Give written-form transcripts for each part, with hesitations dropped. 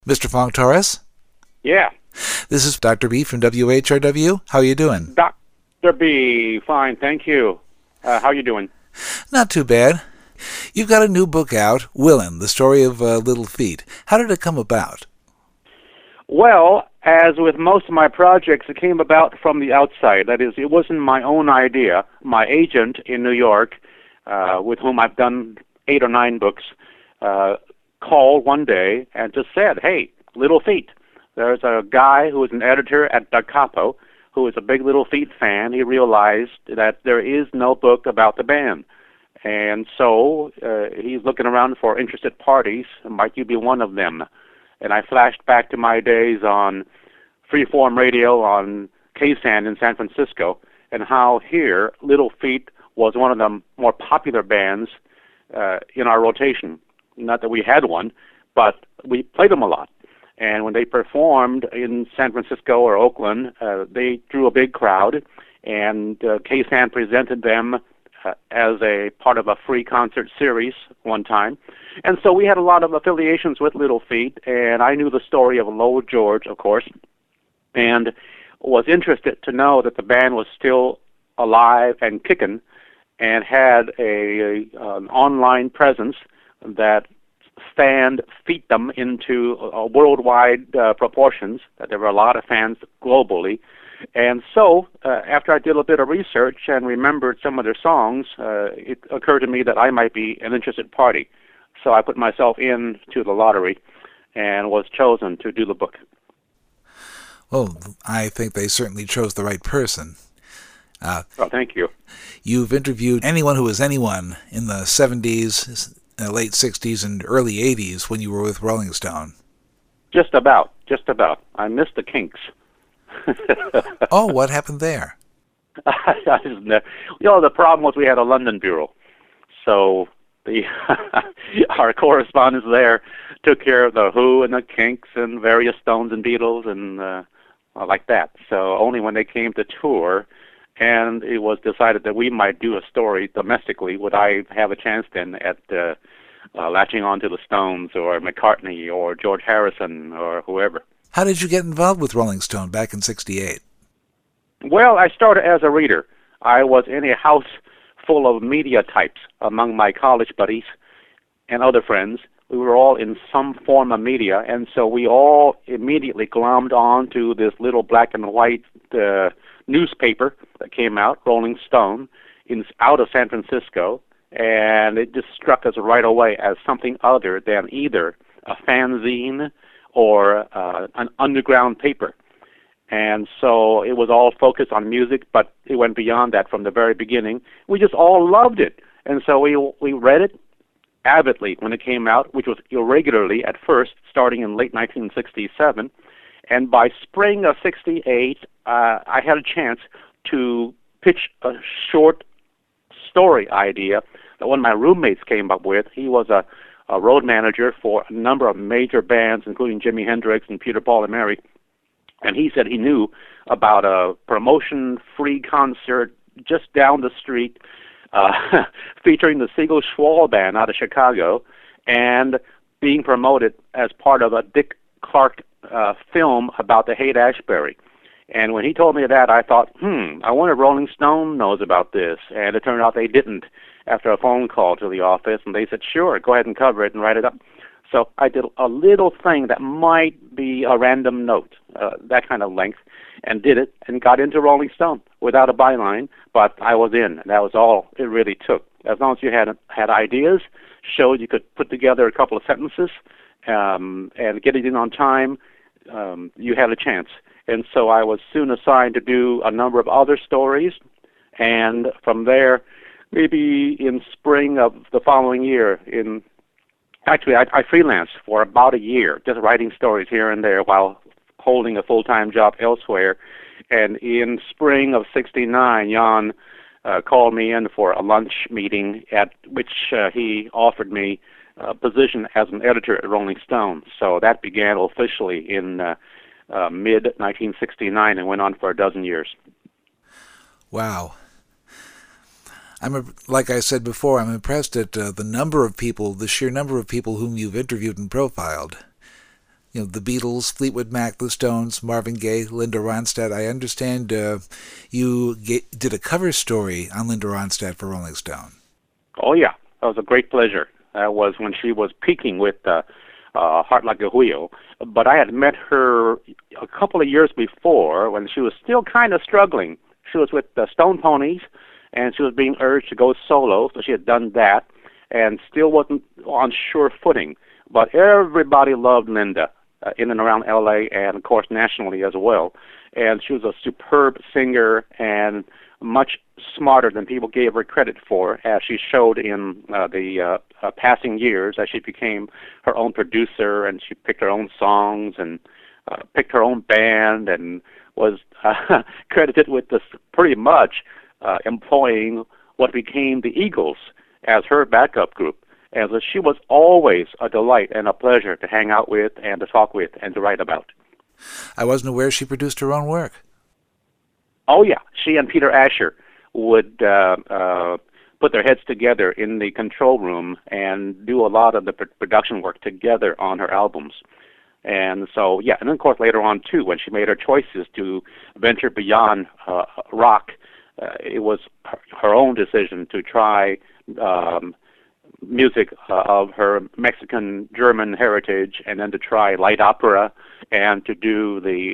Mr. Fong Torres? Yeah. This is Dr. B from WHRW. How are you doing? Dr. B, fine, thank you. How you doing? Not too bad. You've got a new book out, Willin', the story of Little Feat. How did it come about? Well, as with most of my projects, it came about from the outside. That is, it wasn't my own idea. My agent in New York, with whom I've done 8 or 9 books, called one day and just said, hey, Little Feat. There's a guy who is an editor at Da Capo who is a big Little Feat fan. He realized that there is no book about the band. And so he's looking around for interested parties. Might you be one of them? And I flashed back to my days on freeform radio on KSAN in San Francisco, and how here Little Feat was one of the more popular bands in our rotation. Not that we had one, but we played them a lot. And when they performed in San Francisco or Oakland, they drew a big crowd, and KSAN presented them as a part of a free concert series one time. And so we had a lot of affiliations with Little Feat, and I knew the story of Lowell George, of course, and was interested to know that the band was still alive and kicking and had an online presence that fanned featdom into worldwide proportions, that there were a lot of fans globally. And so, after I did a bit of research and remembered some of their songs, it occurred to me that I might be an interested party. So I put myself into the lottery and was chosen to do the book. Well, I think they certainly chose the right person. Oh, thank you. You've interviewed anyone who was anyone in the 70s, late 60s, and early 80s when you were with Rolling Stone. Just about. I missed the Kinks. Oh, what happened there? The problem was we had a London bureau. So our correspondents there took care of the Who and the Kinks and various Stones and Beatles and like that. So only when they came to tour and it was decided that we might do a story domestically would I have a chance then at latching on to the Stones or McCartney or George Harrison or whoever. How did you get involved with Rolling Stone back in '68? Well, I started as a reader. I was in a house full of media types among my college buddies and other friends. We were all in some form of media, and so we all immediately glommed on to this little black and white newspaper that came out, Rolling Stone, out of San Francisco, and it just struck us right away as something other than either a fanzine or an underground paper. And so it was all focused on music, but it went beyond that from the very beginning. We just all loved it. And so we read it avidly when it came out, which was irregularly at first, starting in late 1967. And by spring of '68, I had a chance to pitch a short story idea that one of my roommates came up with. He was a road manager for a number of major bands, including Jimi Hendrix and Peter, Paul, and Mary. And he said he knew about a promotion-free concert just down the street featuring the Siegel Schwall Band out of Chicago and being promoted as part of a Dick Clark film about the Haight-Ashbury. And when he told me that, I thought, I wonder if Rolling Stone knows about this. And it turned out they didn't after a phone call to the office, and they said, sure, go ahead and cover it and write it up. So I did a little thing that might be a random note, that kind of length, and did it and got into Rolling Stone without a byline, but I was in, and that was all it really took. As long as you had ideas, showed you could put together a couple of sentences, and get it in on time, you had a chance. And so I was soon assigned to do a number of other stories, and from there, maybe in spring of the following year, actually I freelanced for about a year, just writing stories here and there while holding a full-time job elsewhere. And in spring of '69, Jan called me in for a lunch meeting at which he offered me a position as an editor at Rolling Stone. So that began officially in mid-1969 and went on for a dozen years. Wow. Like I said before, I'm impressed at the number of people, the sheer number of people whom you've interviewed and profiled. the Beatles, Fleetwood Mac, the Stones, Marvin Gaye, Linda Ronstadt. I understand you did a cover story on Linda Ronstadt for Rolling Stone. Oh, yeah. That was a great pleasure. That was when she was peaking with Heart Like a Wheel. But I had met her a couple of years before when she was still kind of struggling. She was with the Stone Ponies, and she was being urged to go solo, so she had done that, and still wasn't on sure footing. But everybody loved Linda in and around L.A. and, of course, nationally as well. And she was a superb singer and much smarter than people gave her credit for, as she showed in the passing years as she became her own producer, and she picked her own songs and picked her own band and was credited with this pretty much employing what became the Eagles as her backup group. And so she was always a delight and a pleasure to hang out with and to talk with and to write about. I wasn't aware she produced her own work. Oh, yeah. She and Peter Asher would put their heads together in the control room and do a lot of the production work together on her albums. And so, yeah, and then, of course, later on, too, when she made her choices to venture beyond rock, it was her own decision to try music of her Mexican-German heritage, and then to try light opera, and to do the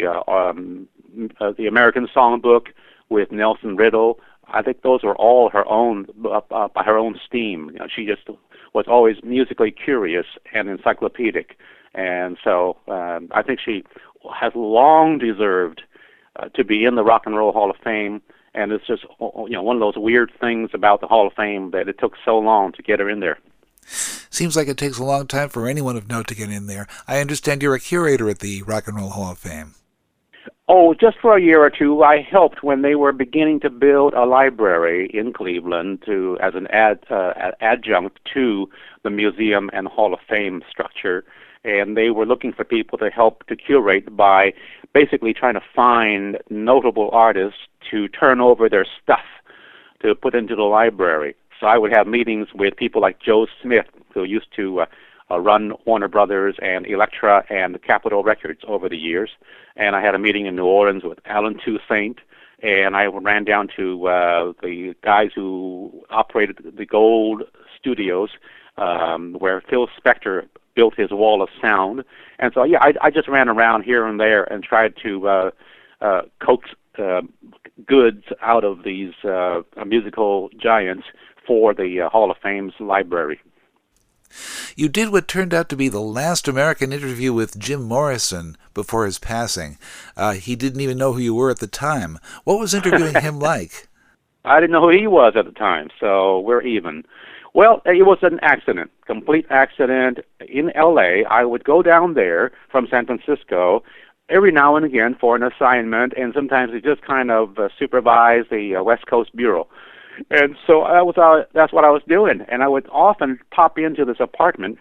American Songbook with Nelson Riddle. I think those were all her own, by her own steam. She just was always musically curious and encyclopedic. And so I think she has long deserved to be in the Rock and Roll Hall of Fame. And it's just one of those weird things about the Hall of Fame that it took so long to get her in there. Seems like it takes a long time for anyone of note to get in there. I understand you're a curator at the Rock and Roll Hall of Fame. Oh, just for a year or two, I helped when they were beginning to build a library in Cleveland as an adjunct to the museum and Hall of Fame structure. And they were looking for people to help to curate by basically trying to find notable artists to turn over their stuff to put into the library. So I would have meetings with people like Joe Smith, who used to run Warner Brothers and Elektra and Capitol Records over the years. And I had a meeting in New Orleans with Alan Toussaint, and I ran down to the guys who operated the Gold Studios, where Phil Spector built his wall of sound. And so, yeah, I just ran around here and there and tried to coax goods out of these musical giants for the Hall of Fame's library. You did what turned out to be the last American interview with Jim Morrison before his passing. He didn't even know who you were at the time. What was interviewing him like? I didn't know who he was at the time, so we're even. Well, it was an accident, complete accident. In L.A., I would go down there from San Francisco every now and again for an assignment, and sometimes we just kind of supervise the West Coast Bureau. And so that's what I was doing. And I would often pop into this apartment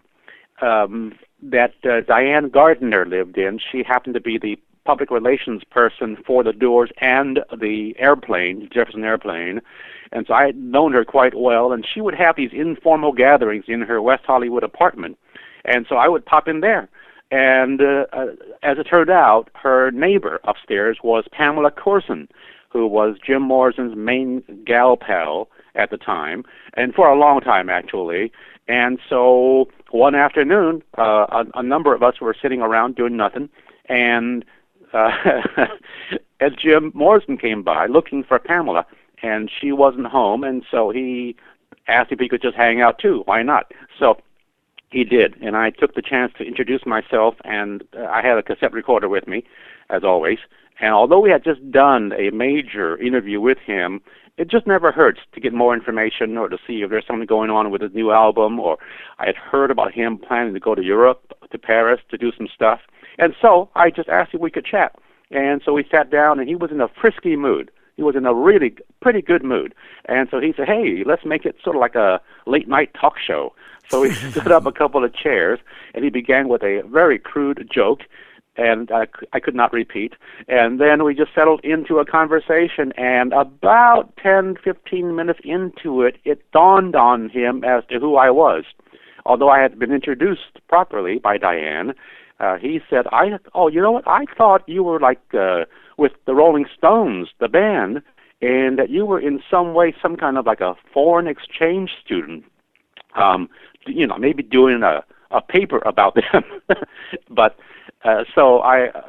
that Diane Gardner lived in. She happened to be the public relations person for the Doors and the airplane, Jefferson Airplane. And so I had known her quite well, and she would have these informal gatherings in her West Hollywood apartment. And so I would pop in there. And as it turned out, her neighbor upstairs was Pamela Courson, who was Jim Morrison's main gal pal at the time, and for a long time, actually. And so one afternoon, a number of us were sitting around doing nothing, and as Jim Morrison came by looking for Pamela, and she wasn't home, and so he asked if he could just hang out too. Why not? So he did, and I took the chance to introduce myself, and I had a cassette recorder with me, as always. And although we had just done a major interview with him, it just never hurts to get more information or to see if there's something going on with his new album, or I had heard about him planning to go to Europe, to Paris, to do some stuff. And so I just asked if we could chat. And so we sat down, and he was in a frisky mood. He was in a really pretty good mood. And so he said, hey, let's make it sort of like a late-night talk show. So we stood up a couple of chairs, and he began with a very crude joke, and I could not repeat. And then we just settled into a conversation, and about 10, 15 minutes into it, it dawned on him as to who I was. Although I had been introduced properly by Diane, he said, "Oh, you know what? I thought you were like with the Rolling Stones, the band, and that you were in some way some kind of like a foreign exchange student. Maybe doing a paper about them." But so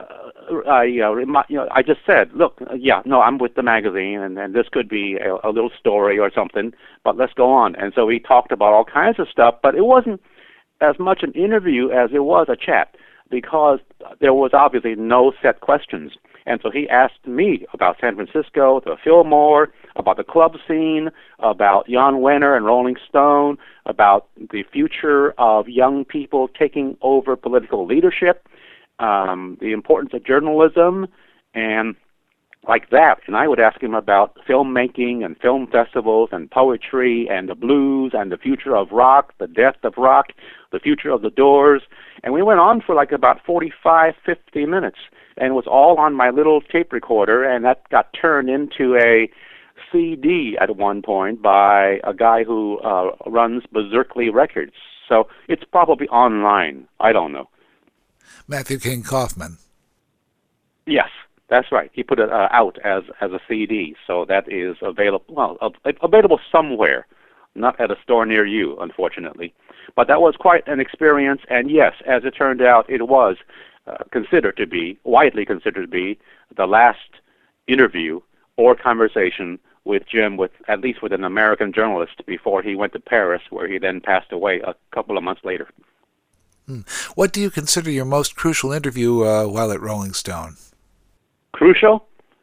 I just said, "Look, I'm with the magazine, and this could be a little story or something, but let's go on." And so we talked about all kinds of stuff, but it wasn't as much an interview as it was a chat, because there was obviously no set questions. And so he asked me about San Francisco, the Fillmore, about the club scene, about Jan Wenner and Rolling Stone, about the future of young people taking over political leadership, the importance of journalism, and like that. And I would ask him about filmmaking and film festivals and poetry and the blues and the future of rock, the death of rock, the future of the Doors. And we went on for like about 45, 50 minutes. And it was all on my little tape recorder, and that got turned into a CD at one point by a guy who runs Berserkly Records. So it's probably online. I don't know. Matthew King Kaufman. Yes, that's right. He put it out as a CD, so that is available. Well, available somewhere, not at a store near you, unfortunately. But that was quite an experience, and yes, as it turned out, it was widely considered to be, the last interview or conversation with Jim, at least with an American journalist, before he went to Paris, where he then passed away a couple of months later. What do you consider your most crucial interview while at Rolling Stone? Crucial?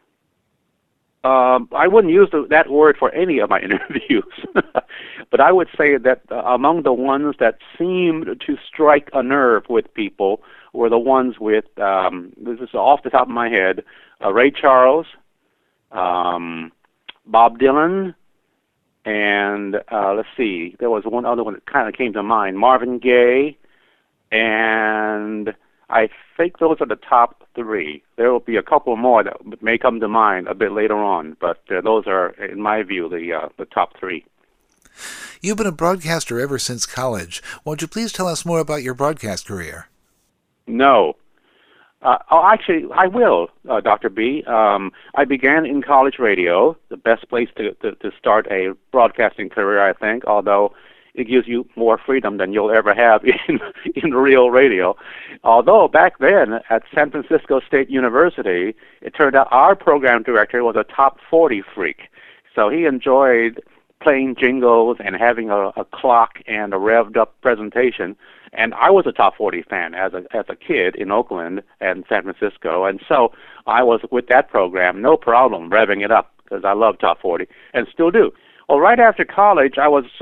I wouldn't use that word for any of my interviews, but I would say that among the ones that seemed to strike a nerve with people were the ones with, this is off the top of my head, Ray Charles, Bob Dylan, and let's see, there was one other one that kind of came to mind, Marvin Gaye, and I think those are the top three. There will be a couple more that may come to mind a bit later on, but those are, in my view, the top three. You've been a broadcaster ever since college. Won't you please tell us more about your broadcast career? No. Actually, I will, Dr. B. I began in college radio, the best place to start a broadcasting career, I think, although it gives you more freedom than you'll ever have in real radio. Although back then at San Francisco State University, it turned out our program director was a top 40 freak. So he enjoyed playing jingles and having a clock and a revved up presentation. And I was a top 40 fan as a kid in Oakland and San Francisco. And so I was with that program, no problem, revving it up, because I love top 40 and still do. Well, right after college, I was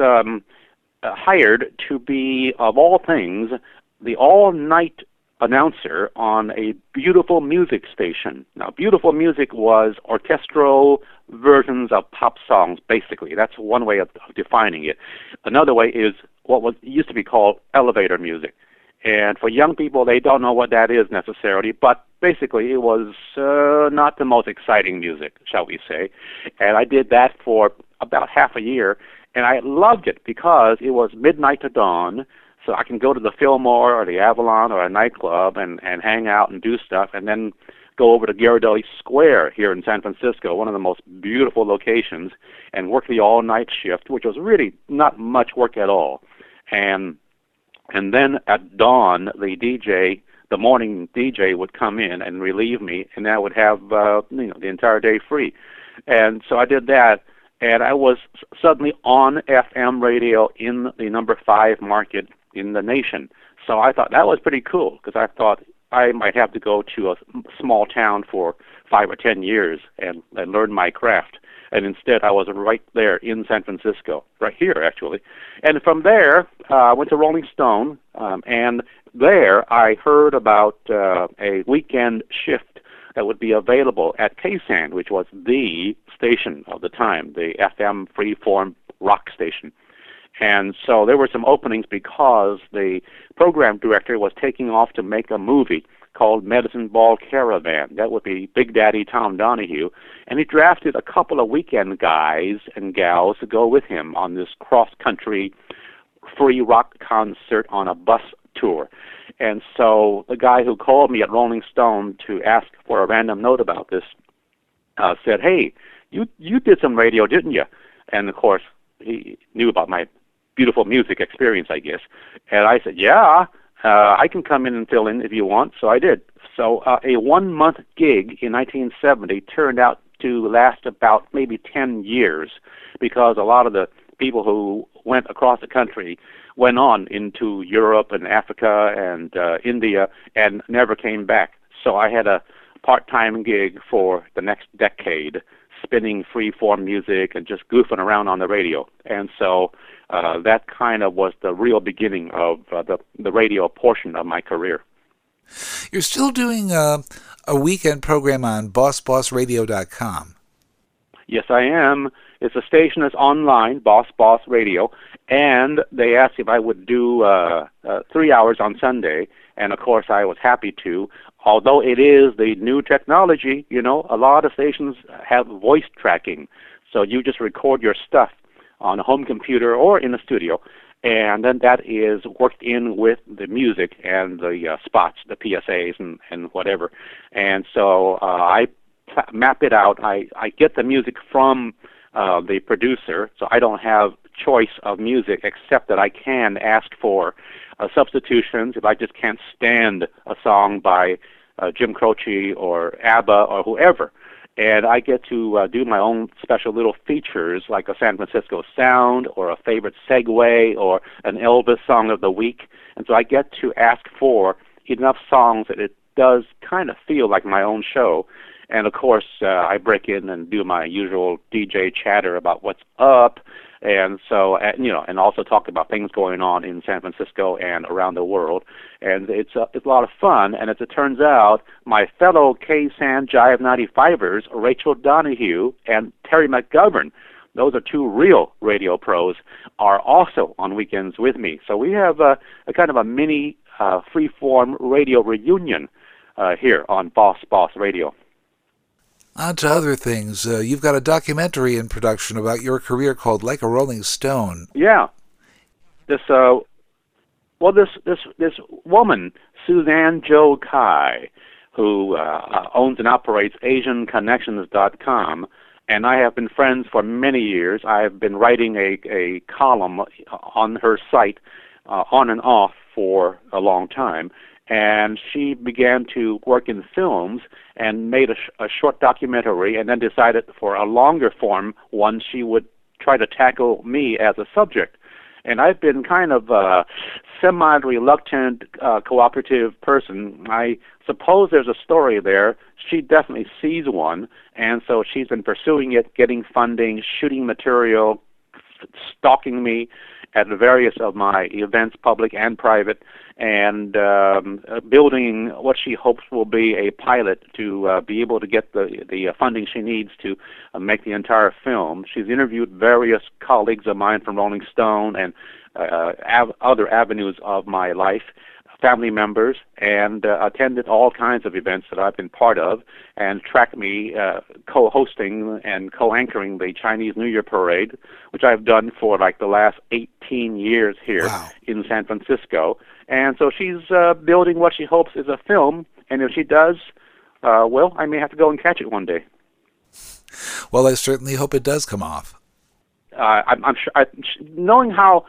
hired to be, of all things, the all-night announcer on a beautiful music station. Now, beautiful music was orchestral versions of pop songs, basically. That's one way of defining it. Another way is what used to be called elevator music. And for young people, they don't know what that is necessarily, but basically it was not the most exciting music, shall we say. And I did that for about half a year, and I loved it because it was midnight to dawn, so I can go to the Fillmore or the Avalon or a nightclub and hang out and do stuff, and then go over to Ghirardelli Square here in San Francisco, one of the most beautiful locations, and work the all-night shift, which was really not much work at all. And then at dawn, the morning DJ would come in and relieve me, and I would have the entire day free. And so I did that, and I was suddenly on FM radio in the number 5 market in the nation. So I thought that was pretty cool, because I thought I might have to go to a small town for 5 or 10 years and learn my craft. And instead, I was right there in San Francisco, right here, actually. And from there, I went to Rolling Stone, and there I heard about a weekend shift that would be available at KSAN, which was the station of the time, the FM freeform rock station. And so there were some openings because the program director was taking off to make a movie called Medicine Ball Caravan. That would be Big Daddy Tom Donahue. And he drafted a couple of weekend guys and gals to go with him on this cross-country free rock concert on a bus tour. And so the guy who called me at Rolling Stone to ask for a random note about this said, "Hey, you did some radio, didn't you?" And of course, he knew about my beautiful music experience, I guess. And I said, "Yeah, I can come in and fill in if you want." So I did. So a 1-month gig in 1970 turned out to last about maybe 10 years, because a lot of the people who went across the country went on into Europe and Africa and India and never came back. So I had a part-time gig for the next decade, spinning free-form music and just goofing around on the radio. And so that kind of was the real beginning of the radio portion of my career. You're still doing a weekend program on BossBossRadio.com. Yes, I am. It's a station that's online, Boss Boss Radio, and they asked if I would do 3 hours on Sunday, and of course I was happy to. Although it is the new technology, you know, a lot of stations have voice tracking, so you just record your stuff on a home computer or in a studio, and then that is worked in with the music and the spots, the PSAs and whatever. And so I map it out. I get the music from the producer, so I don't have choice of music except that I can ask for substitutions if I just can't stand a song by Jim Croce or ABBA or whoever. And I get to do my own special little features, like a San Francisco sound or a favorite segue or an Elvis song of the week. And so I get to ask for enough songs that it does kind of feel like my own show. And of course, I break in and do my usual DJ chatter about what's up, and so and also talk about things going on in San Francisco and around the world. And it's a lot of fun. And as it turns out, my fellow KSAN Jive 95ers, Rachel Donahue and Terry McGovern, those are two real radio pros, are also on weekends with me. So we have a kind of a mini free-form radio reunion here on Boss Boss Radio. On to other things. You've got a documentary in production about your career called Like a Rolling Stone. Yeah. This woman, Suzanne Jo Kai, who owns and operates AsianConnections.com, and I have been friends for many years. I have been writing a column on her site on and off for a long time. And she began to work in films and made a short documentary, and then decided for a longer form one she would try to tackle me as a subject. And I've been kind of a semi-reluctant, cooperative person. I suppose there's a story there. She definitely sees one, and so she's been pursuing it, getting funding, shooting material, stalking me at various of my events, public and private, and building what she hopes will be a pilot to be able to get the funding she needs to make the entire film. She's interviewed various colleagues of mine from Rolling Stone and other avenues of my life, family members, and attended all kinds of events that I've been part of, and tracked me co-hosting and co-anchoring the Chinese New Year Parade, which I've done for like the last 18 years here in San Francisco. And so she's building what she hopes is a film, and if she does, well, I may have to go and catch it one day. Well, I certainly hope it does come off. I'm sure, knowing how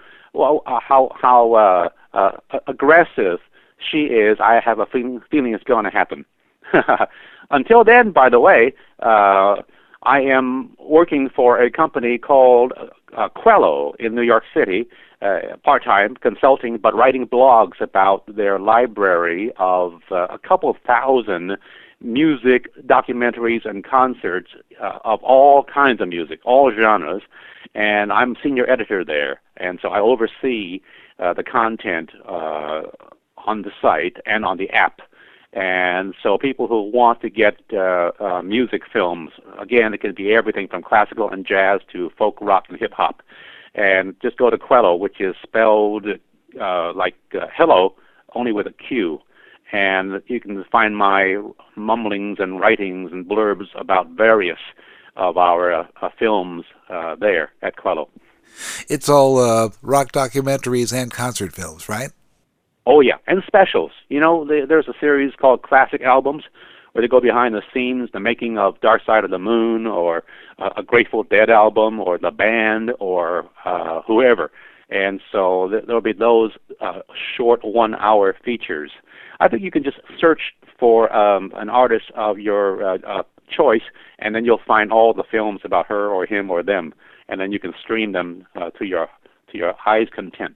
aggressive she is, I have a feeling it's going to happen. Until then, by the way, I am working for a company called Quello in New York City, part-time consulting, but writing blogs about their library of a couple thousand music documentaries and concerts of all kinds of music, all genres, and I'm senior editor there, and so I oversee the content on the site and on the app. And so people who want to get music films, again, it can be everything from classical and jazz to folk rock and hip-hop, and just go to Quello, which is spelled like hello, only with a Q. And you can find my mumblings and writings and blurbs about various of our films there at Quello. It's all rock documentaries and concert films, right? Oh yeah, and specials. You know, there's a series called Classic Albums where they go behind the scenes, the making of Dark Side of the Moon, or a Grateful Dead album, or the band, or whoever. And so there'll be those short 1 hour features. I think you can just search for an artist of your choice, and then you'll find all the films about her or him or them, and then you can stream them to your eye's content.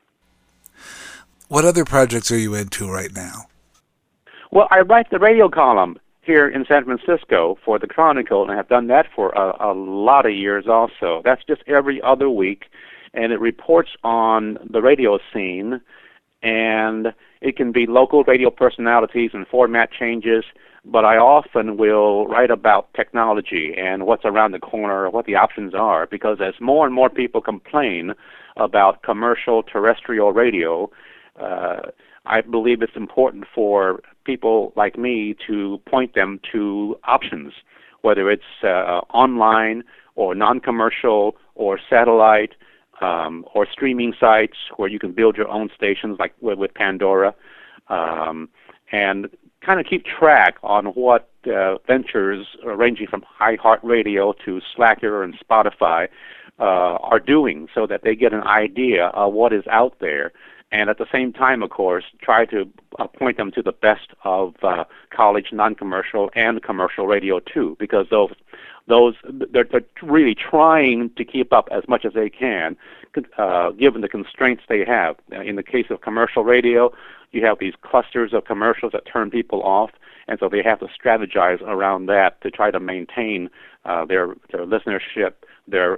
What other projects are you into right now? Well, I write the radio column here in San Francisco for the Chronicle, and I have done that for a lot of years also. That's just every other week, and it reports on the radio scene, and it can be local radio personalities and format changes, but I often will write about technology and what's around the corner, what the options are, because as more and more people complain about commercial terrestrial radio, I believe it's important for people like me to point them to options, whether it's online or non-commercial or satellite or streaming sites where you can build your own stations like with Pandora, and kind of keep track on what ventures ranging from iHeartRadio to Slacker and Spotify are doing, so that they get an idea of what is out there. And at the same time, of course, try to point them to the best of college non-commercial and commercial radio too, because they're really trying to keep up as much as they can, given the constraints they have. In the case of commercial radio, you have these clusters of commercials that turn people off, and so they have to strategize around that to try to maintain their listenership, their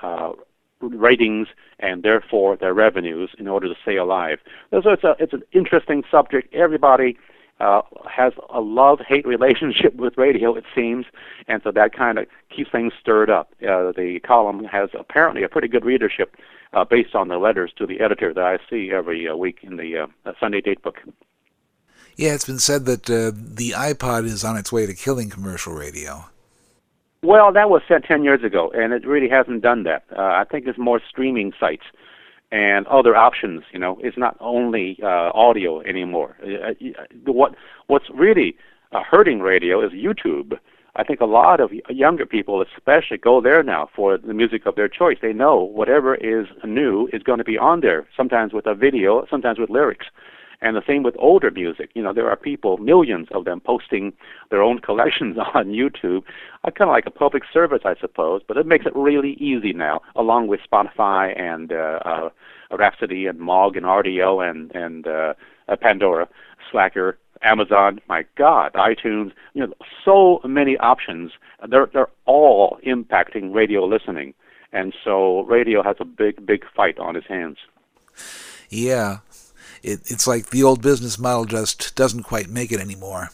ratings, and therefore their revenues in order to stay alive. So it's an interesting subject. Everybody has a love-hate relationship with radio, it seems, and so that kind of keeps things stirred up. The column has apparently a pretty good readership based on the letters to the editor that I see every week in the Sunday Datebook. Yeah, it's been said that the iPod is on its way to killing commercial radio. Well, that was said 10 years ago, and it really hasn't done that. I think there's more streaming sites and other options. You know, it's not only audio anymore. What's really hurting radio is YouTube. I think a lot of younger people especially go there now for the music of their choice. They know whatever is new is going to be on there, sometimes with a video, sometimes with lyrics. And the same with older music. You know, there are people, millions of them, posting their own collections on YouTube. Kind of like a public service, I suppose, but it makes it really easy now, along with Spotify and Rhapsody and Mog and RDO and Pandora, Slacker, Amazon, my God, iTunes. You know, so many options. They're all impacting radio listening, and so radio has a big fight on its hands. Yeah. It's like the old business model just doesn't quite make it anymore.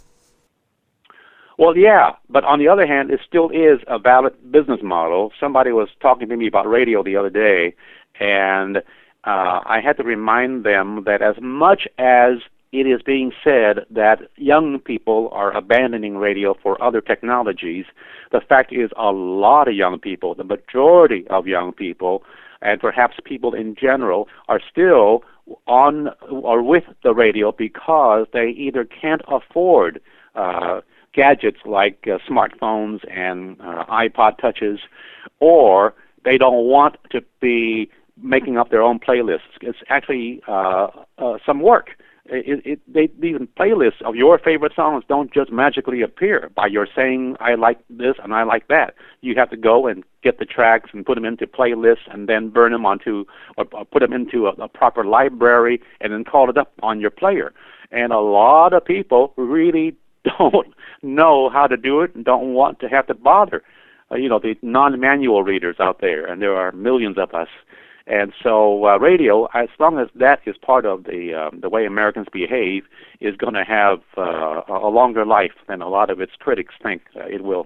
Well, yeah, but on the other hand, it still is a valid business model. Somebody was talking to me about radio the other day, and I had to remind them that as much as it is being said that young people are abandoning radio for other technologies, the fact is a lot of young people, the majority of young people, and perhaps people in general, are still on or with the radio because they either can't afford gadgets like smartphones and iPod touches, or they don't want to be making up their own playlists. It's actually some work. These playlists of your favorite songs don't just magically appear by your saying, I like this and I like that. You have to go and get the tracks and put them into playlists and then burn them onto, or put them into a proper library and then call it up on your player. And a lot of people really don't know how to do it and don't want to have to bother. The non-manual readers out there, and there are millions of us. And so radio, as long as that is part of the way Americans behave, is going to have a longer life than a lot of its critics think it will.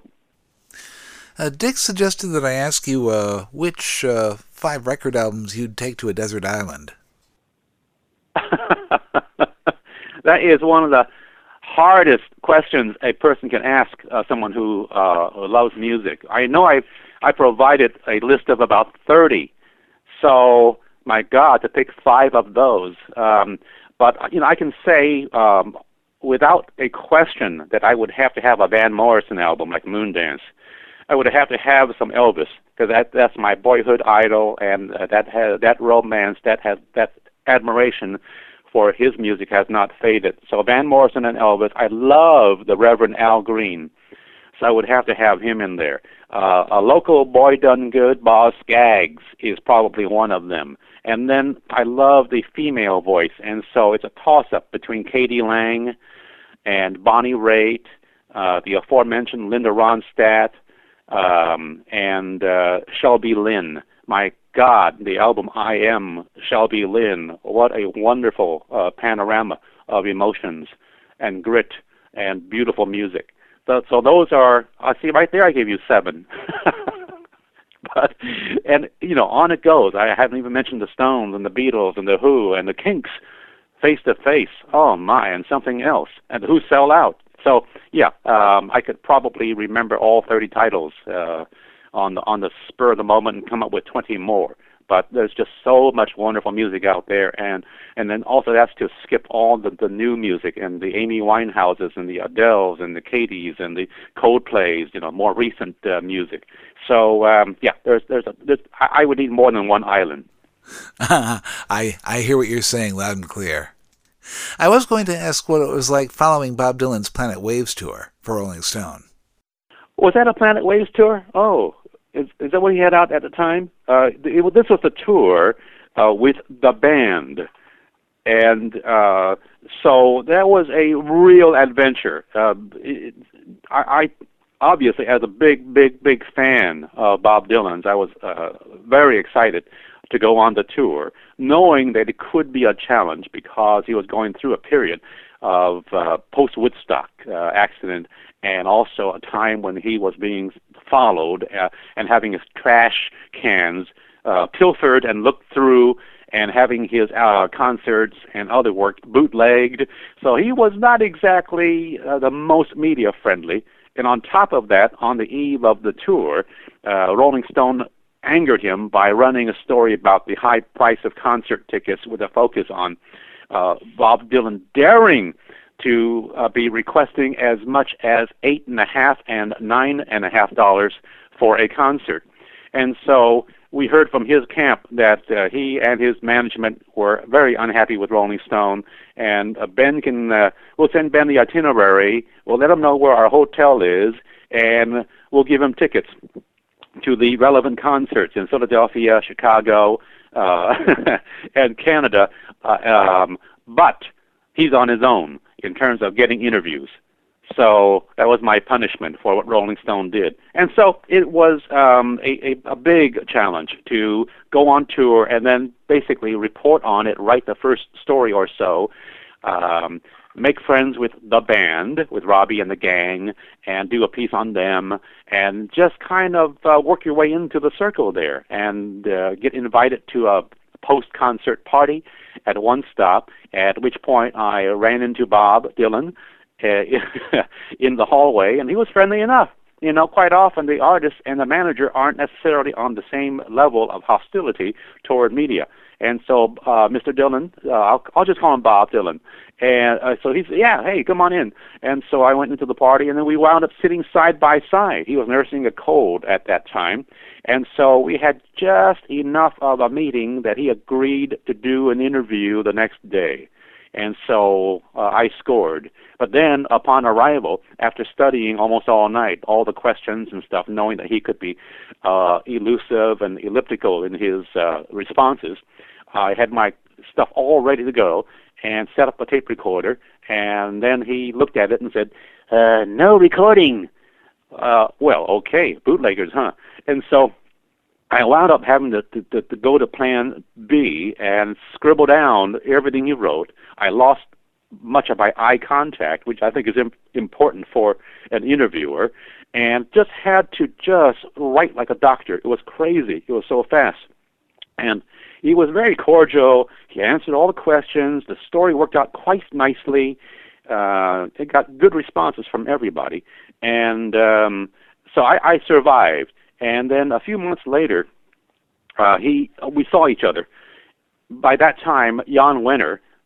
Dick suggested that I ask you which 5 record albums you'd take to a desert island. That is one of the hardest questions a person can ask someone who loves music. I know I provided a list of about 30. So, my God, to pick 5 of those. But I can say without a question that I would have to have a Van Morrison album like Moondance. I would have to have some Elvis, because that's my boyhood idol, and that romance, that admiration for his music has not faded. So Van Morrison and Elvis. I love the Reverend Al Green, so I would have to have him in there. A local boy done good, Boz Scaggs, is probably one of them. And then I love the female voice, and so it's a toss-up between Katie Lang and Bonnie Raitt, the aforementioned Linda Ronstadt, and Shelby Lynne. My God, the album I Am Shelby Lynne, what a wonderful panorama of emotions and grit and beautiful music. So those are, I see right there I gave you 7. But, and, on it goes. I haven't even mentioned the Stones and the Beatles and the Who and the Kinks, Face to Face, oh my, and something else, and Who Sell Out. So, yeah, I could probably remember all 30 titles on the spur of the moment and come up with 20 more. But there's just so much wonderful music out there, and then also that's to skip all the new music and the Amy Winehouses and the Adeles and the Katies and the Coldplays, more recent music. So yeah, I would need more than one island. I hear what you're saying loud and clear. I was going to ask what it was like following Bob Dylan's Planet Waves tour for Rolling Stone. Was that a Planet Waves tour? Oh. Is that what he had out at the time? This was a tour with the band, and so that was a real adventure. I obviously, as a big fan of Bob Dylan's, I was very excited to go on the tour, knowing that it could be a challenge because he was going through a period of post-Woodstock accident, and also a time when he was being followed and having his trash cans pilfered and looked through, and having his concerts and other work bootlegged. So he was not exactly the most media friendly. And on top of that, on the eve of the tour, Rolling Stone angered him by running a story about the high price of concert tickets with a focus on Bob Dylan daring to be requesting as much as $8.50 and $9.50 for a concert. And so we heard from his camp that he and his management were very unhappy with Rolling Stone, and we'll send Ben the itinerary, we'll let him know where our hotel is, and we'll give him tickets to the relevant concerts in Philadelphia, Chicago, and Canada, but he's on his own in terms of getting interviews. So that was my punishment for what Rolling Stone did. And so it was a big challenge to go on tour and then basically report on it, write the first story or so, make friends with the band, with Robbie and the gang, and do a piece on them, and just kind of work your way into the circle there and get invited to a post-concert party at one stop, at which point I ran into Bob Dylan in the hallway, and he was friendly enough. Quite often the artist and the manager aren't necessarily on the same level of hostility toward media. And so Mr. Dylan, I'll just call him Bob Dylan. And so he said, yeah, hey, come on in. And so I went into the party, and then we wound up sitting side by side. He was nursing a cold at that time. And so we had just enough of a meeting that he agreed to do an interview the next day. And so I scored. But then upon arrival, after studying almost all night, all the questions and stuff, knowing that he could be elusive and elliptical in his responses, I had my stuff all ready to go and set up a tape recorder. And then he looked at it and said, no recording. Well, okay, bootleggers, huh? And so I wound up having to go to plan B and scribble down everything he wrote. I lost much of my eye contact, which I think is important for an interviewer, and just had to just write like a doctor. It was crazy. It was so fast. And he was very cordial. He answered all the questions. The story worked out quite nicely. It got good responses from everybody. And so I survived. And then a few months later, we saw each other. By that time, Jan Wenner,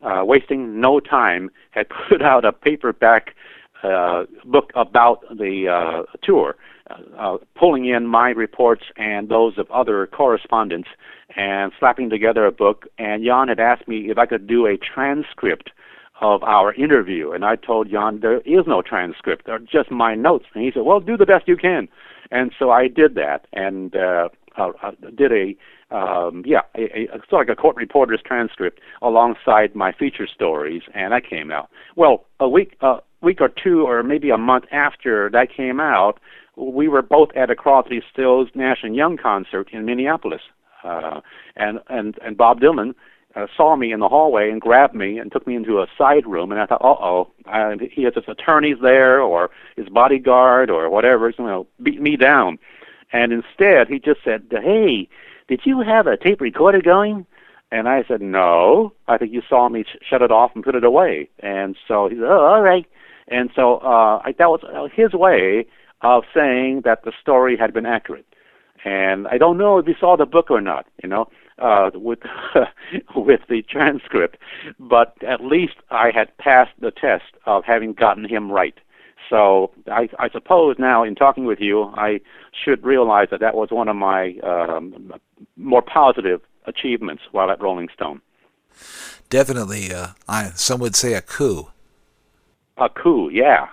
wasting no time, had put out a paperback book about the tour, pulling in my reports and those of other correspondents and slapping together a book. And Jan had asked me if I could do a transcript of our interview. And I told Jan, there is no transcript. They're just my notes. And he said, well, do the best you can. And so I did that and did a sort of like a court reporter's transcript alongside my feature stories, and that came out. Well, a week or two or maybe a month after that came out, we were both at a Crosby, Stills, Nash and Young concert in Minneapolis, and Bob Dylan saw me in the hallway and grabbed me and took me into a side room, and I thought, he has his attorneys there or his bodyguard or whatever, beat me down. And instead, he just said, hey, did you have a tape recorder going? And I said, no, I think you saw me shut it off and put it away. And so he said, oh, all right. And so that was his way of saying that the story had been accurate. And I don't know if he saw the book or not, with with the transcript, but at least I had passed the test of having gotten him right. So I suppose now, in talking with you, I should realize that was one of my more positive achievements while at Rolling Stone. Definitely, some would say a coup. A coup, yeah.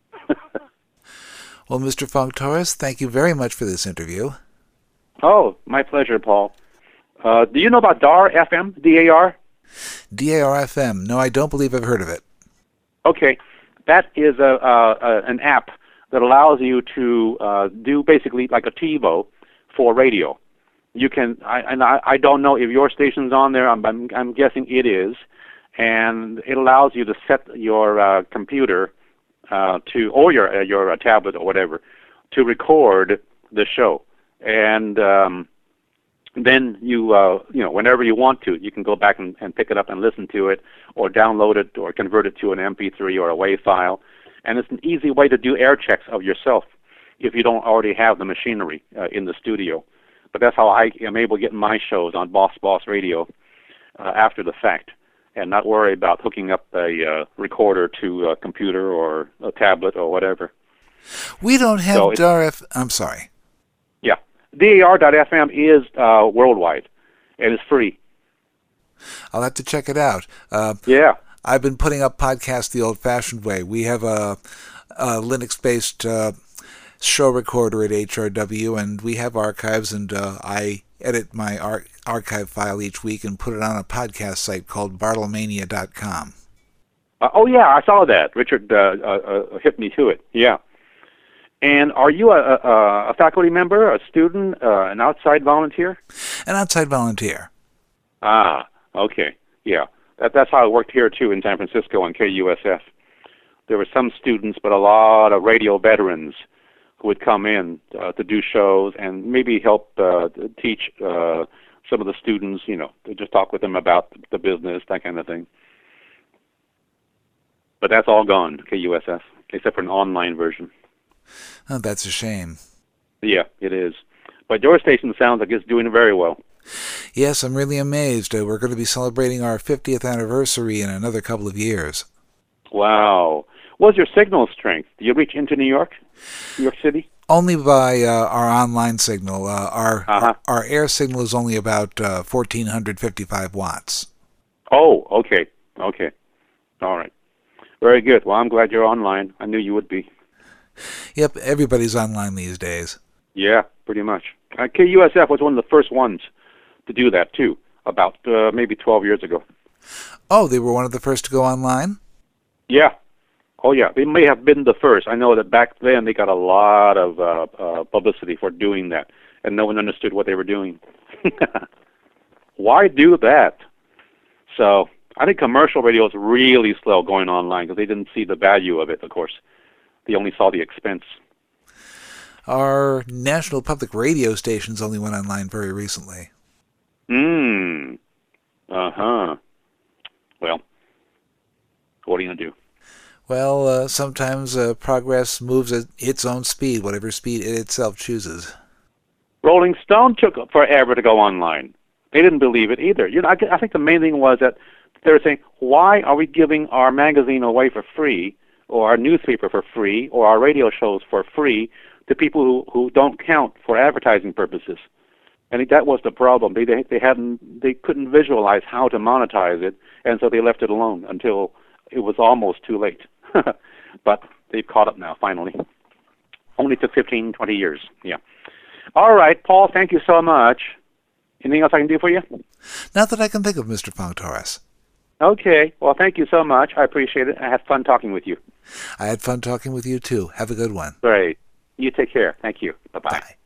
Well, Mr. Fong-Torres, thank you very much for this interview. Oh, my pleasure, Paul. Do you know about DAR FM, D-A-R? DAR FM. No, I don't believe I've heard of it. Okay. That is an app that allows you to do basically like a TiVo for radio. You can, I don't know if your station's on there. I'm guessing it is, and it allows you to set your computer or your tablet or whatever to record the show, and then you whenever you want to, you can go back and pick it up and listen to it, or download it, or convert it to an MP3 or a WAV file. And it's an easy way to do air checks of yourself if you don't already have the machinery in the studio. But that's how I am able to get my shows on Boss Radio after the fact, and not worry about hooking up a recorder to a computer or a tablet or whatever. We don't have I'm sorry. Yeah. DAR.FM is worldwide, and it's free. I'll have to check it out. Yeah. I've been putting up podcasts the old-fashioned way. We have a Linux-based show recorder at HRW, and we have archives, and I edit my archive file each week and put it on a podcast site called Bartlemania.com. Oh, yeah, I saw that. Richard hit me to it, yeah. And are you a faculty member, a student, an outside volunteer? An outside volunteer. Ah, okay, yeah. That's how it worked here, too, in San Francisco on KUSF. There were some students, but a lot of radio veterans who would come in to do shows and maybe help teach some of the students, to just talk with them about the business, that kind of thing. But that's all gone, KUSF, except for an online version. Oh, that's a shame. Yeah, it is. But your station sounds like it's doing very well. Yes, I'm really amazed. We're going to be celebrating our 50th anniversary in another couple of years. Wow. What's your signal strength? Do you reach into New York City? Only by our online signal. Our air signal is only about 1,455 watts. Oh, okay. Okay. All right. Very good. Well, I'm glad you're online. I knew you would be. Yep, everybody's online these days. Yeah, pretty much. KUSF was one of the first ones to do that, too, about maybe 12 years ago. Oh, they were one of the first to go online? Yeah. Oh, yeah. They may have been the first. I know that back then they got a lot of publicity for doing that, and no one understood what they were doing. Why do that? So I think commercial radio is really slow going online because they didn't see the value of it, of course. They only saw the expense. Our national public radio stations only went online very recently. Uh-huh. Well, what are you going to do? Well, sometimes progress moves at its own speed, whatever speed it itself chooses. Rolling Stone took forever to go online. They didn't believe it either. I think the main thing was that They're saying, why are we giving our magazine away for free, or our newspaper for free, or our radio shows for free to people who don't count for advertising purposes? And that was the problem. They couldn't visualize how to monetize it, and so they left it alone until it was almost too late. But they've caught up now, finally. Only took 15, 20 years. Yeah. All right, Paul, thank you so much. Anything else I can do for you? Not that I can think of, Mr. Fong Torres. Okay. Well, thank you so much. I appreciate it. I had fun talking with you. I had fun talking with you, too. Have a good one. Great. You take care. Thank you. Bye-bye. Bye.